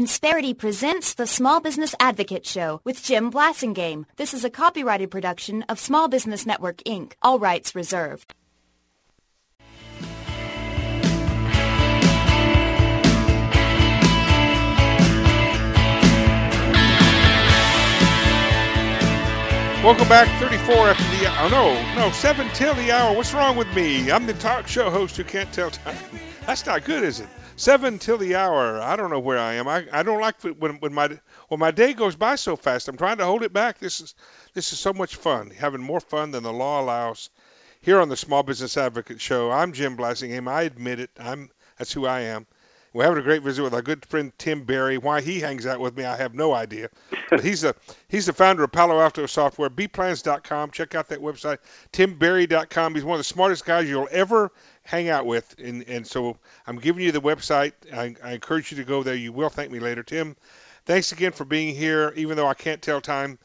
Insperity presents the Small Business Advocate Show with Jim Blasingame. This is a copyrighted production of Small Business Network, Inc. All rights reserved. Welcome back, 34 after the hour. 7 till the hour. What's wrong with me? I'm the talk show host who can't tell time. That's not good, is it? 7 till the hour. I don't know where I am. I don't like when my day goes by so fast. I'm trying to hold it back. This is so much fun, having more fun than the law allows. Here on the Small Business Advocate Show, I'm Jim Blasingame. I admit it. That's who I am. We're having a great visit with our good friend Tim Berry. Why he hangs out with me, I have no idea. But he's the founder of Palo Alto Software, bplans.com. Check out that website, timberry.com. He's one of the smartest guys you'll ever hang out with. And so I'm giving you the website. I encourage you to go there. You will thank me later. Tim, thanks again for being here, even though I can't tell time.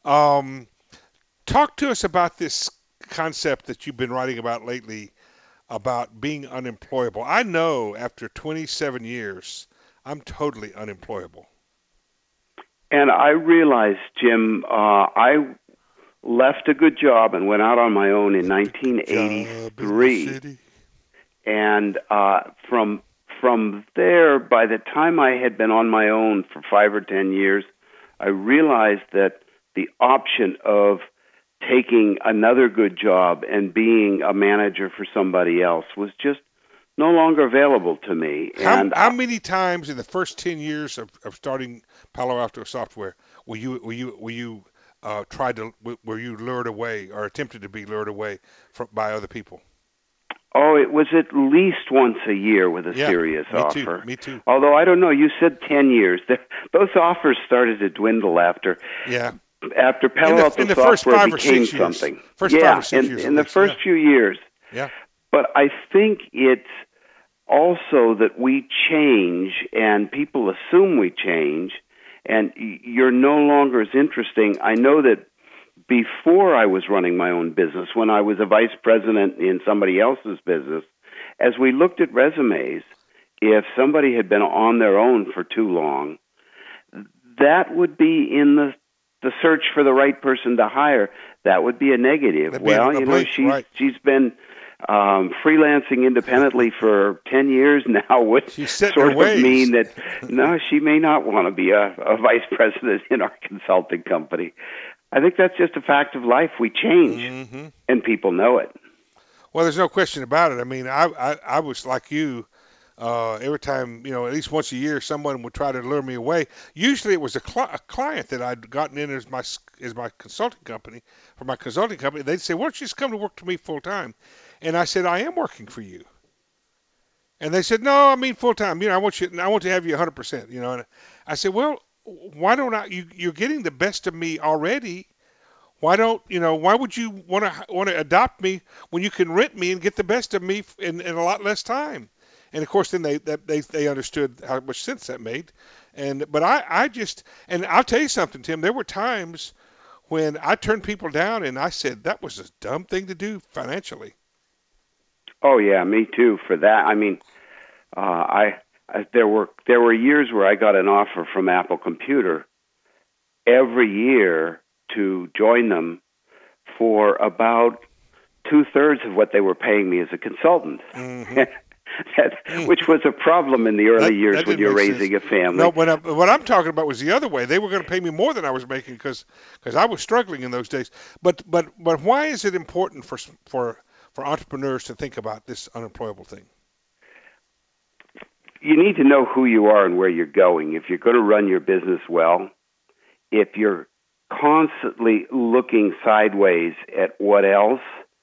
Talk to us about this concept that you've been writing about lately, about being unemployable. I know after 27 years, I'm totally unemployable. And I realized, Jim, I left a good job and went out on my own in 1983. And from there, by the time I had been on my own for 5 or 10 years, I realized that the option of taking another good job and being a manager for somebody else was just no longer available to me. How many times in the first 10 years of starting Palo Alto Software were you lured away or attempted to be lured away by other people? Oh, it was at least once a year with a serious offer. Me too. Although I don't know, you said 10 years. Those offers started to dwindle after. Yeah. After Palo Alto Software became something. In the first few years. Yeah. But I think it's also that we change, and people assume we change, and you're no longer as interesting. I know that before I was running my own business, when I was a vice president in somebody else's business, as we looked at resumes, if somebody had been on their own for too long, that would be in the search for the right person to hire. That would be a negative. She's been freelancing independently for 10 years now, would sort of mean that, no, she may not want to be a vice president in our consulting company. I think that's just a fact of life. We change, and people know it. Well, there's no question about it. I mean, I was like you. Every time, at least once a year, someone would try to lure me away. Usually it was a client that I'd gotten in as my consulting company. For my consulting company, they'd say, why don't you just come to work for me full time? And I said, I am working for you. And they said, no, I mean full time. I want to have you 100%. And I said, well, why don't I? You're getting the best of me already. Why would you want to adopt me when you can rent me and get the best of me in a lot less time? And of course, then they understood how much sense that made. But I'll tell you something, Tim. There were times when I turned people down, and I said that was a dumb thing to do financially. Oh yeah, me too. For that, I mean, there were years where I got an offer from Apple Computer every year to join them for about 2/3 of what they were paying me as a consultant. Mm-hmm. Which was a problem in the early years when you're raising a family. No, what I'm talking about was the other way. They were going to pay me more than I was making because I was struggling in those days. But why is it important for entrepreneurs to think about this unemployable thing? You need to know who you are and where you're going. If you're going to run your business well, if you're constantly looking sideways at what else,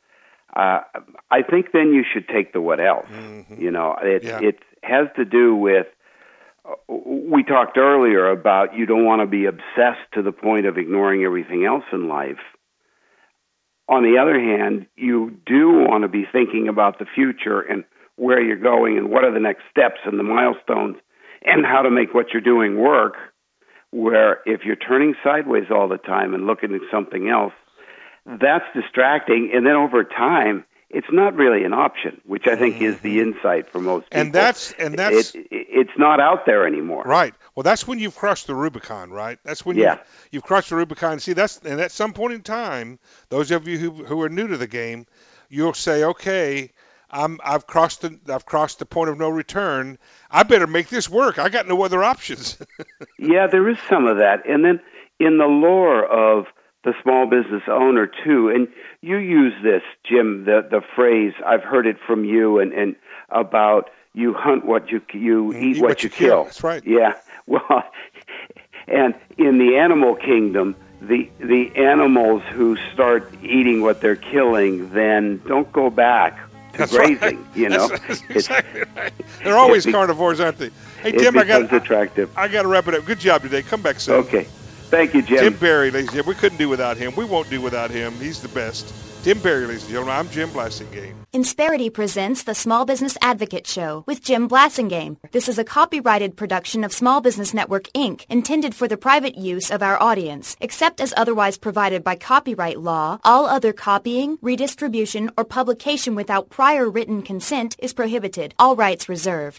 I think then you should take the what else. Mm-hmm. It has to do with, we talked earlier about you don't want to be obsessed to the point of ignoring everything else in life. On the other hand, you do want to be thinking about the future and where you're going and what are the next steps and the milestones and how to make what you're doing work, where if you're turning sideways all the time and looking at something else, that's distracting, and then over time, it's not really an option, which I think is the insight for most people. And that's it's not out there anymore. Right. Well, that's when you've crossed the Rubicon, right? That's when you've crossed the Rubicon. See, and at some point in time, those of you who are new to the game, you'll say, okay, I've crossed the point of no return. I better make this work. I got no other options. Yeah, there is some of that. And then in the lore of the small business owner too, and you use this, Jim, the phrase, I've heard it from you, and about you hunt what you eat what you kill. That's right. Yeah. Well, and in the animal kingdom, the animals who start eating what they're killing then don't go back to That's grazing. Right. You know, that's exactly right. They're always carnivores, aren't they? Hey, Tim, I got to wrap it up. Good job today. Come back soon. Okay. Thank you, Jim. Tim Berry, ladies and gentlemen. We couldn't do without him. We won't do without him. He's the best. Tim Berry, ladies and gentlemen. I'm Jim Blasingame. Insperity presents the Small Business Advocate Show with Jim Blasingame. This is a copyrighted production of Small Business Network, Inc., intended for the private use of our audience. Except as otherwise provided by copyright law, all other copying, redistribution, or publication without prior written consent is prohibited. All rights reserved.